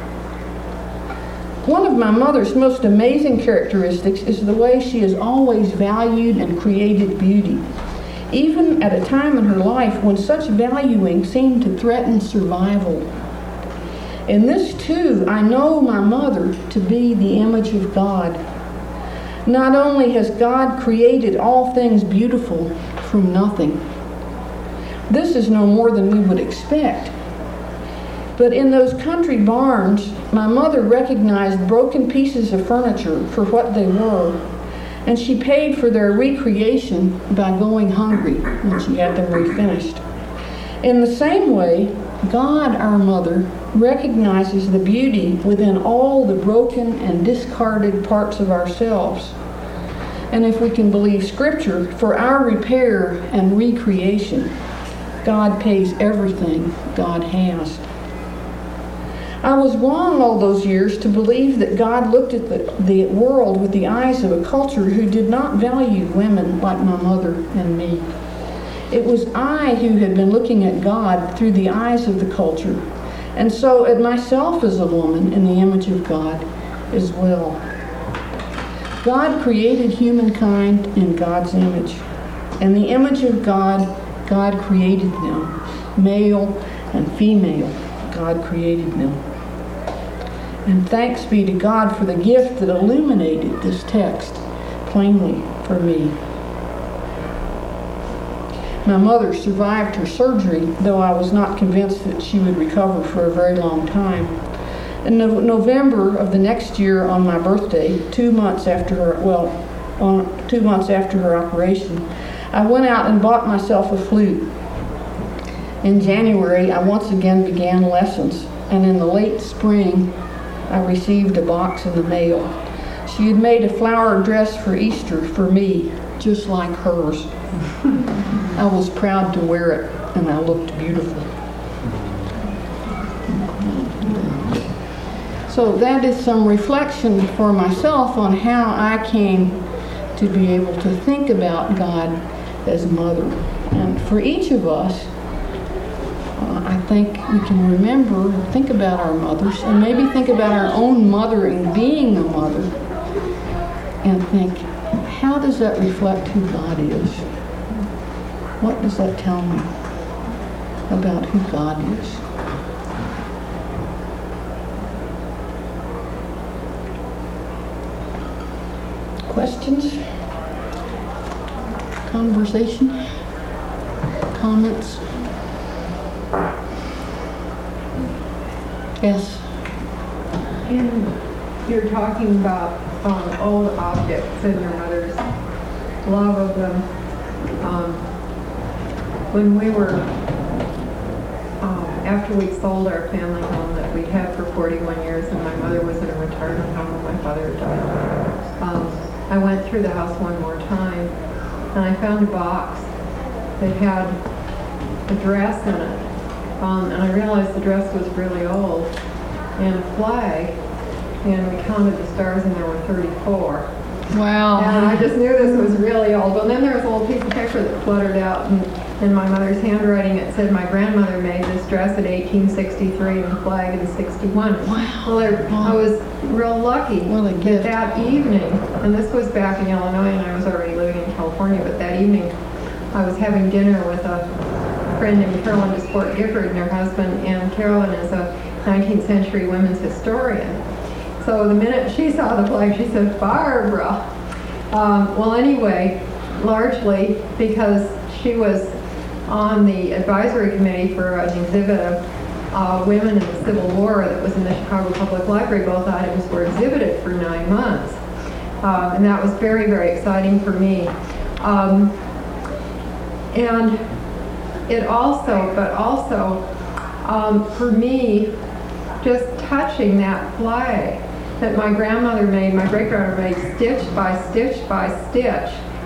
One of my mother's most amazing characteristics is the way she has always valued and created beauty, even at a time in her life when such valuing seemed to threaten survival. In this, too, I know my mother to be the image of God. Not only has God created all things beautiful from nothing, this is no more than we would expect. But in those country barns, my mother recognized broken pieces of furniture for what they were, and she paid for their recreation by going hungry when she had them refinished. In the same way, God, our mother, recognizes the beauty within all the broken and discarded parts of ourselves. And if we can believe Scripture, for our repair and recreation, God pays everything God has. I was wrong all those years to believe that God looked at the world with the eyes of a culture who did not value women like my mother and me. It was I who had been looking at God through the eyes of the culture, and so at myself as a woman in the image of God as well. God created humankind in God's image. In the image of God, God created them. Male and female, God created them. And thanks be to God for the gift that illuminated this text plainly for me. My mother survived her surgery, though I was not convinced that she would recover for a very long time. In November of the next year, on my birthday, 2 months after her operation, I went out and bought myself a flute. In January, I once again began lessons, and in the late spring, I received a box in the mail. She had made a flower dress for Easter for me, just like hers. I was proud to wear it, and I looked beautiful. So that is some reflection for myself on how I came to be able to think about God as mother. And for each of us, I think we can remember, think about our mothers, and maybe think about our own mothering, being a mother, and think, how does that reflect who God is? What does that tell me about who God is? Questions? Conversation? Comments? Yes. And you're talking about old objects and your mother's love of them. When we were, after we sold our family home that we'd had for 41 years, and my mother was in a retirement home when my father died, I went through the house one more time, and I found a box that had a dress in it. And I realized the dress was really old, and a flag, and we counted the stars, and there were 34. Wow. And I just knew this was really old. And then there was a little piece of paper that fluttered out, and in my mother's handwriting, it said my grandmother made this dress in 1863 and the flag in 61. Wow. Well, I was real lucky What a gift. that evening, and this was back in Illinois, and I was already living in California, but that evening I was having dinner with a friend named Carolyn DeSport Gifford and her husband, and Carolyn is a 19th century women's historian. So the minute she saw the flag, she said, "Barbara." Well, anyway, largely because she was on the advisory committee for an exhibit of women in the Civil War that was in the Chicago Public Library. Both items were exhibited for 9 months. And that was very, very exciting for me. And it also, for me, just touching that flag that my grandmother made, my great-grandmother made, stitch by stitch by stitch,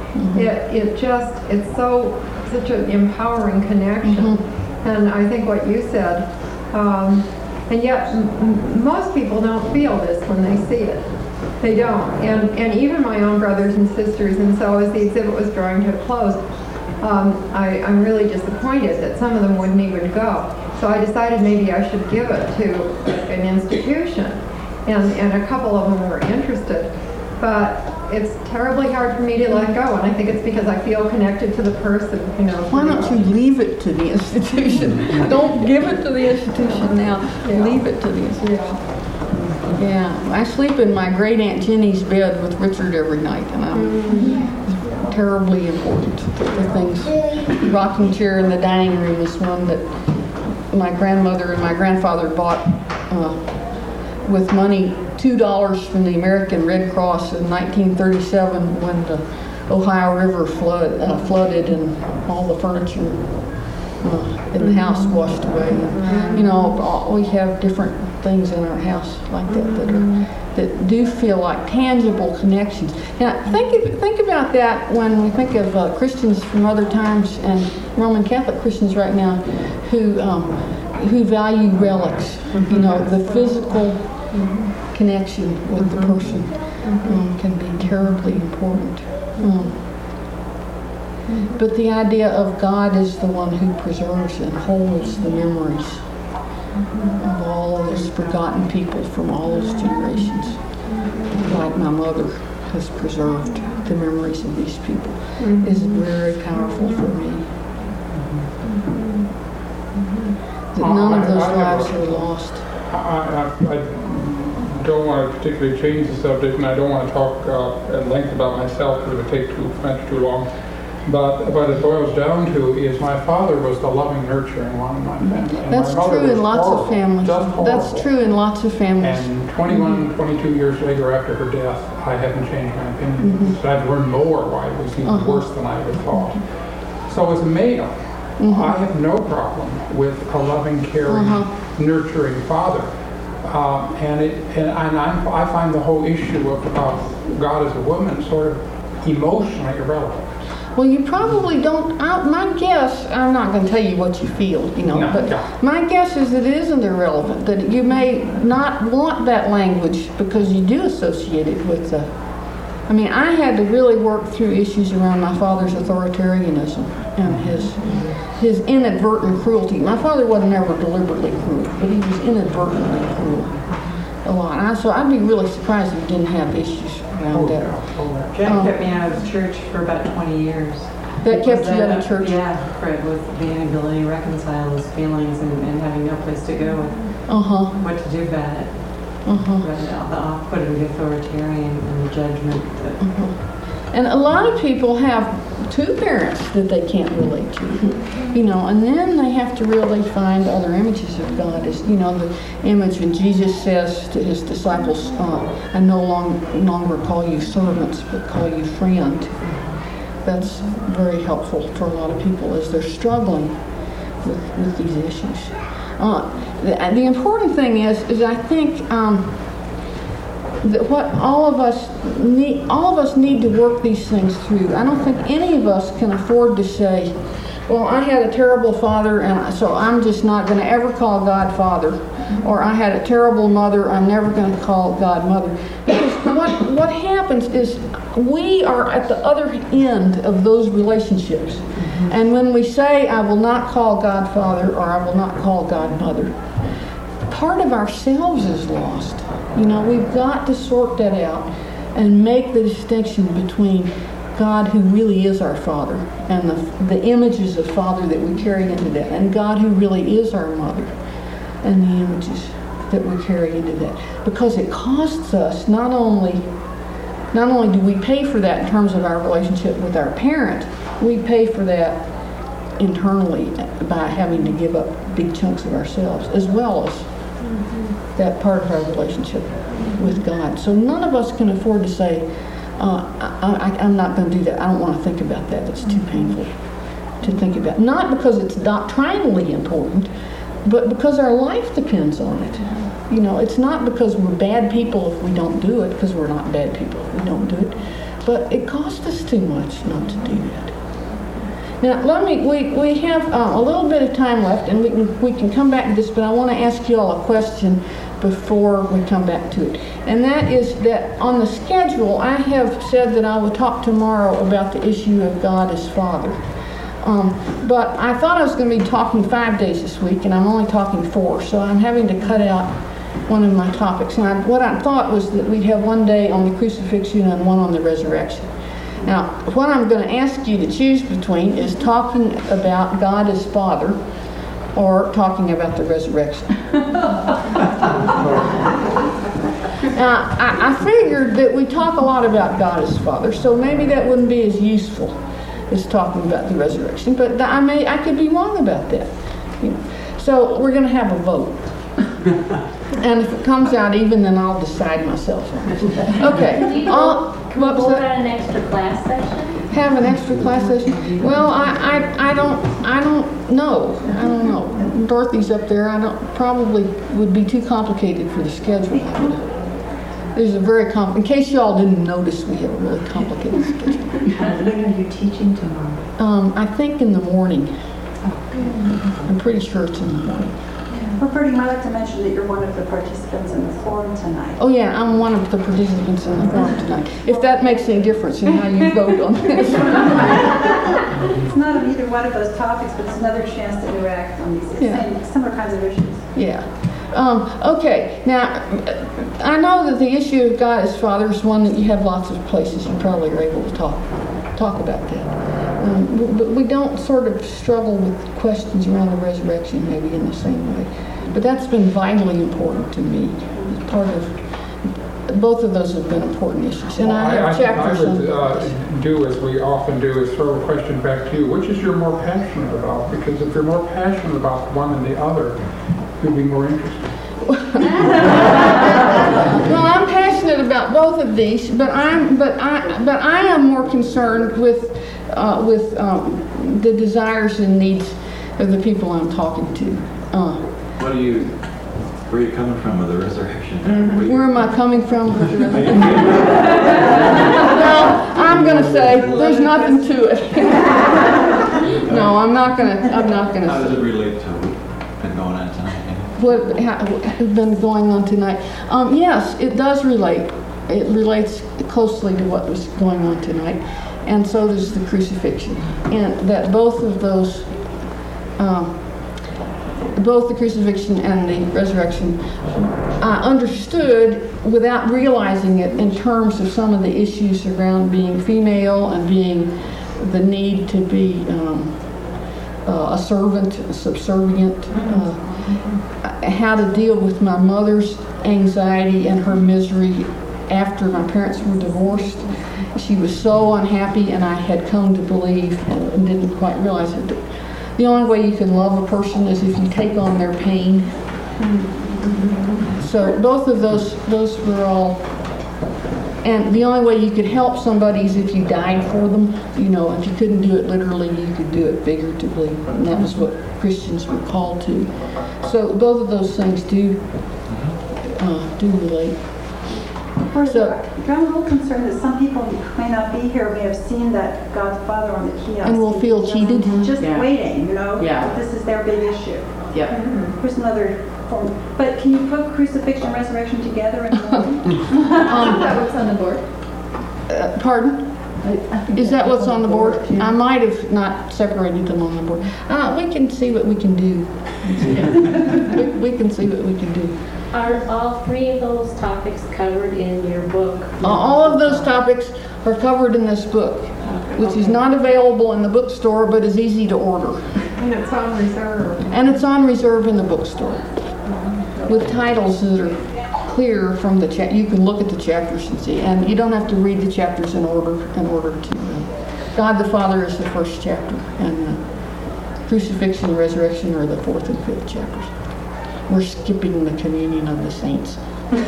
it's such an empowering connection. And I think what you said, and yet most people don't feel this when they see it. They don't. And even my own brothers and sisters, and so as the exhibit was drawing to a close, I'm really disappointed that some of them wouldn't even go. So I decided maybe I should give it to an institution. And a couple of them were interested. But it's terribly hard for me to let go, and I think it's because I feel connected to the person, Why don't you leave it to the institution? Don't give it to the institution now. Yeah. Leave it to the institution. Yeah, I sleep in my great Aunt Jenny's bed with Richard every night, and I'm terribly important. The things, the rocking chair in the dining room is one that my grandmother and my grandfather bought with money, $2 from the American Red Cross in 1937 when the Ohio River flooded and all the furniture in the house washed away. We have different things in our house like that do feel like tangible connections. Now, think about that when we think of Christians from other times and Roman Catholic Christians right now who value relics. The physical connection with the person can be terribly important. But the idea of God is the one who preserves and holds the memories of all of those forgotten people from all those generations. Like my mother has preserved the memories of these people is very powerful for me. That none of those lives are lost. I don't want to particularly change the subject, and I don't want to talk at length about myself because it would take too long. But what it boils down to is my father was the loving, nurturing one in my family. And That's true in lots of families. That's true in lots of families. And 22 years later after her death, I haven't changed my opinion. So I've learned more why it was even worse than I ever thought. So as a male, I have no problem with a loving, caring, nurturing father. I find the whole issue of God as a woman sort of emotionally irrelevant. Well, you probably don't. My guess, I'm not going to tell you what you feel, but my guess is that it isn't irrelevant, that you may not want that language because you do associate it with the... I had to really work through issues around my father's authoritarianism and his inadvertent cruelty. My father wasn't ever deliberately cruel, but he was inadvertently cruel a lot. So I'd be really surprised if he didn't have issues around that. Jack kept me out of church for about 20 years. That kept you out of church? Yeah, Fred, with the inability to reconcile his feelings and having no place to go and what to do about it. But the off-putting, the authoritarian, and the judgment. And a lot of people have two parents that they can't relate to, and then they have to really find other images of God. As the image when Jesus says to his disciples, I no longer call you servants, but call you friend. That's very helpful for a lot of people as they're struggling with these issues. The important thing is I think that what all of us need to work these things through. I don't think any of us can afford to say, well, I had a terrible father, and so I'm just not going to ever call God Father. or I had a terrible mother, I'm never going to call God mother. Because what happens is we are at the other end of those relationships. And when we say, I will not call God Father or I will not call God Mother, part of ourselves is lost. We've got to sort that out and make the distinction between God who really is our Father and the images of Father that we carry into that, and God who really is our Mother and the images that we carry into that. Because it costs us not only do we pay for that in terms of our relationship with our parent, we pay for that internally by having to give up big chunks of ourselves, as well as that part of our relationship with God. So none of us can afford to say, I'm not going to do that. I don't want to think about that. It's too painful to think about. Not because it's doctrinally important, but because our life depends on it. It's not because we're bad people if we don't do it, because we're not bad people if we don't do it. But it costs us too much not to do that. Now, we have a little bit of time left, and we can come back to this, but I want to ask you all a question before we come back to it. And that is that on the schedule, I have said that I will talk tomorrow about the issue of God as Father. But I thought I was going to be talking 5 days this week, and I'm only talking 4, so I'm having to cut out one of my topics. And what I thought was that we'd have one day on the crucifixion and one on the resurrection. Now, what I'm going to ask you to choose between is talking about God as Father or talking about the resurrection. I figured that we talk a lot about God as Father, so maybe that wouldn't be as useful as talking about the resurrection. But I could be wrong about that. So we're going to have a vote. And if it comes out even, then I'll decide myself. Okay. Can we hold an extra class session? Have an extra class session? Well, I don't know. Dorothy's up there. Probably would be too complicated for the schedule. There's a very in case y'all didn't notice, we have a really complicated schedule. When are you teaching tomorrow? I think in the morning. I'm pretty sure it's in the morning. Well, Bertie, I'd like to mention that you're one of the participants in the forum tonight. Oh yeah, I'm one of the participants in the forum tonight. If that makes any difference in how you vote on this. It's not on either one of those topics, but it's another chance to interact on these similar kinds of issues. Yeah. Okay, now, I know that the issue of God as Father is one that you have lots of places you probably are able to talk about that. But we don't sort of struggle with questions around the resurrection maybe in the same way. But that's been vitally important to me. Part of both of those have been important issues. And I have chapters on do as we often do is throw a question back to you. Which is you're more passionate about? Because if you're more passionate about one than the other, you'll be more interested. Well, I'm passionate about both of these, but I am more concerned with the desires and needs of the people I'm talking to. Where are you coming from with the resurrection? Where am I coming from with the resurrection? Well, I'm going to say there's nothing to it. No, I'm not going to. How does it relate to what's been going on tonight? What has been going on tonight? Yes, it does relate. It relates closely to what was going on tonight, and so does the crucifixion. And that both of those, both the crucifixion and the resurrection, I understood without realizing it in terms of some of the issues around being female and being the need to be a servant, subservient, how to deal with my mother's anxiety and her misery after my parents were divorced. She was so unhappy, and I had come to believe and didn't quite realize it. The only way you can love a person is if you take on their pain. So both of those were all. And the only way you could help somebody is if you died for them. You know, if you couldn't do it literally, you could do it figuratively. And that was what Christians were called to. So both of those things do relate. So, I'm a little concerned that some people who may not be here may have seen that God's Father on the kiosk. And will feel cheated. Just waiting, you know? Yeah. This is their big issue. Yep. Here's another But can you put crucifixion and resurrection together in one? That was on the board. Pardon? Is that what's on the board? I might have not separated them on the board. We can see what we can do. We can see what we can do. Are all three of those topics covered in your book? All of those topics are covered in this book, which is not available in the bookstore, but is easy to order. And it's on reserve. And it's on reserve in the bookstore, with titles that are clear from the you can look at the chapters and see, and you don't have to read the chapters in order to. God the Father is the first chapter, and crucifixion and resurrection are the fourth and fifth chapters. We're skipping the communion of the saints.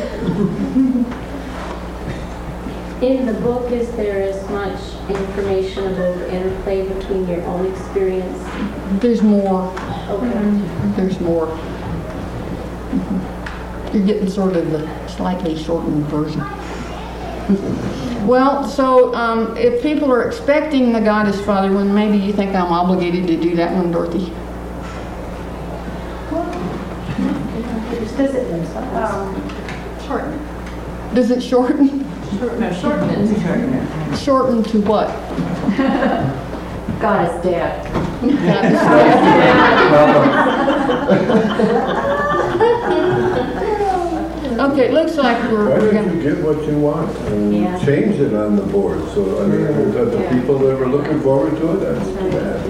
In the book, is there as much information about the interplay between your own experience? There's more. Okay. There's more. You're getting sort of the slightly shortened version. Well, so if people are expecting the God is Father one, maybe you think I'm obligated to do that one, Dorothy. Does it shorten? Does it shorten? Shorten to what? God is dead. Okay, it looks like Why we're don't gonna. you get what you want and Yeah. change it on the board? So, I mean, the people that were looking forward to it, that's too bad.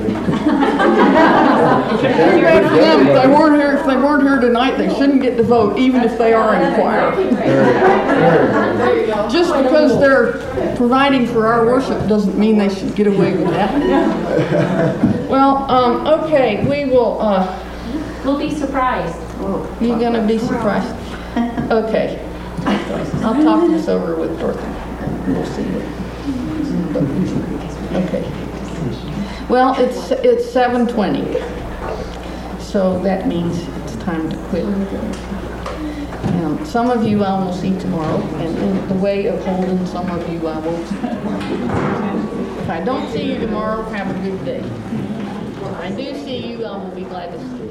If they weren't here tonight, they shouldn't get to vote, even if they are in choir. Just because they're providing for our worship doesn't mean they should get away with that. Well, okay, we will, We'll be surprised. you're gonna be surprised. Okay. I'll talk this over with Dorothy. We'll see what. Okay. Well, it's 7:20. So that means it's time to quit. Some of you I will see tomorrow, and in the way of Holden, some of you I will. If I don't see you tomorrow, have a good day. If I do see you, I will be glad to see you.